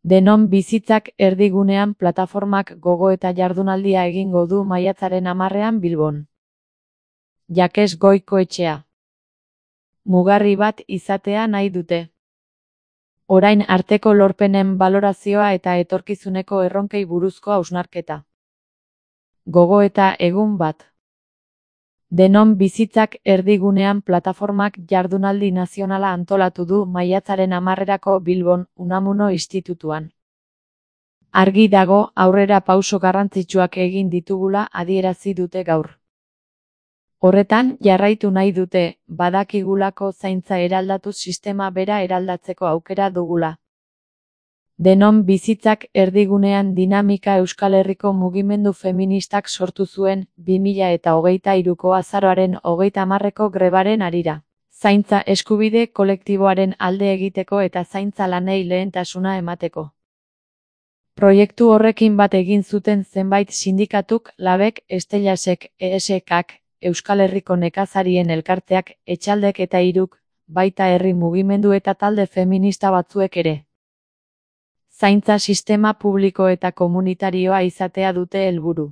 Denon bizitzak erdigunean plataformak gogoeta jardunaldia egingo du maiatzaren 10ean Bilbon. Jakes Goikoetxea. Mugarri bat izatea nahi dute. Orain arteko lorpenen balorazioa eta etorkizuneko erronkei buruzko hausnarketa. Gogoeta egun bat. Denon bizitzak erdigunean plataformak jardunaldi nazionala antolatu du maiatzaren 10erako Bilbon Unamuno Institutuan. Argi dago aurrera pauso garrantzitsuak egin ditugula adierazi dute gaur. Horretan jarraitu nahi dute, badakigulako zaintza eraldatu sistema bera eraldatzeko aukera dugula. Denon bizitzak erdigunean dinamika Euskal Herriko mugimendu feministak sortu zuen 2023ko azaroaren 30eko grebaren harira. Zaintza eskubide kolektiboaren alde egiteko eta zaintza lanei lehentasuna emateko. Proiektu horrekin bat egin zuten zenbait sindikatuk, Labek, Estelasek, ESKak, Euskal Herriko nekazarien elkarteak, Etxaldek eta Hiruk, baita herri mugimendu eta talde feminista batzuek ere. Zaintza sistema publiko eta komunitarioa izatea dute helburu.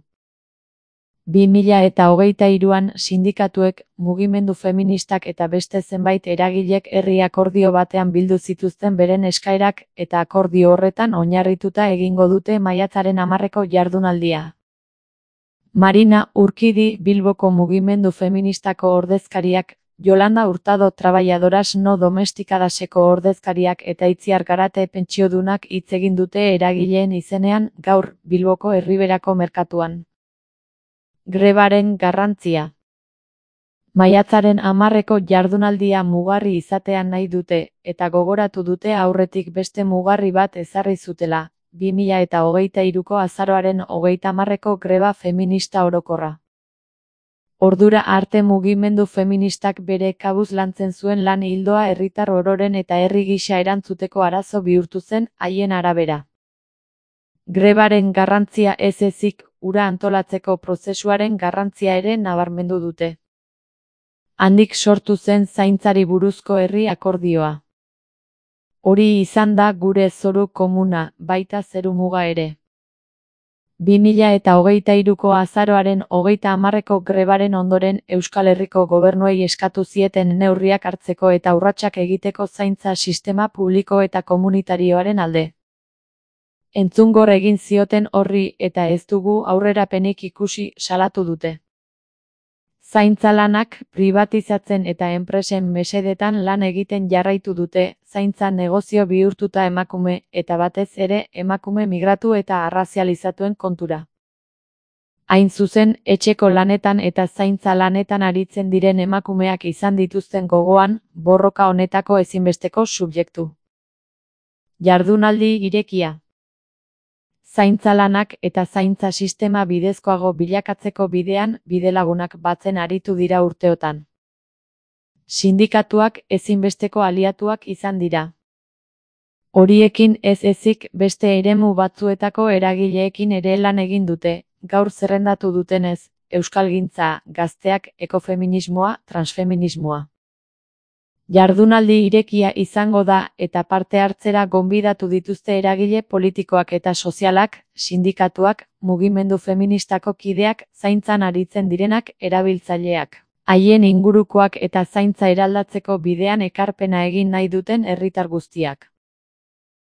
2023an sindikatuek, mugimendu feministak eta beste zenbait eragilek herri akordio batean bildu zituzten beren eskaerak eta akordio horretan oinarrituta egingo dute maiatzaren 10eko jardunaldia. Marina Urkidi Bilboko mugimendu feministako ordezkariak, Yolanda Hurtado Trabajadoras No Domesticadaseko ordezkariak eta Itziar Garate pentsiodunak hitz egin dute eragileen izenean gaur Bilboko Erriberako merkatuan. Grebaren garrantzia. Maiatzaren 10eko jardunaldia mugarri izatea nahi dute, eta gogoratu dute aurretik beste mugarri bat ezarri zutela, 2023ko azaroaren 30eko greba feminista orokorra. Ordura arte mugimendu feministak bere kabuz lantzen zuen lan ildoa herritar ororen eta herri gisa erantzuteko arazo bihurtu zen haien arabera. Grebaren garrantzia ez ezik, hura antolatzeko prozesuaren garrantzia ere nabarmendu dute. Handik sortu zen zaintzari buruzko herri akordioa. Hori izan da gure zoru komuna, baita zeru muga ere. 2023ko azaroaren 30eko grebaren ondoren Euskal Herriko gobernuei eskatu zieten neurriak hartzeko eta urratsak egiteko zaintza sistema publiko eta komunitarioaren alde. Entzungor egin zioten horri eta ez dugu aurrerapenik ikusi salatu dute. Zaintza lanak pribatizatzen eta enpresen mesedetan lan egiten jarraitu dute, zaintza negozio bihurtuta emakume eta batez ere emakume migratu eta arrazializatuen kontura. Hain zuzen, etxeko lanetan eta zaintza lanetan aritzen diren emakumeak izan dituzten gogoan, borroka honetako ezinbesteko subjektu. Jardunaldi irekia. Zaintza lanak eta zaintza sistema bidezkoago bilakatzeko bidean bidelagunak batzen aritu dira urteotan. Sindikatuak ezinbesteko aliatuak izan dira. Horiekin ez ezik beste eremu batzuetako eragileekin ere lan egin dute, gaur zerrendatu dutenez, euskalgintza, gazteak, ekofeminismoa, transfeminismoa. Jardunaldi irekia izango da eta parte hartzera gonbidatu dituzte eragile politikoak eta sozialak, sindikatuak, mugimendu feministako kideak, zaintzan aritzen direnak, erabiltzaileak. Haien ingurukoak eta zaintza eraldatzeko bidean ekarpena egin nahi duten herritar guztiak.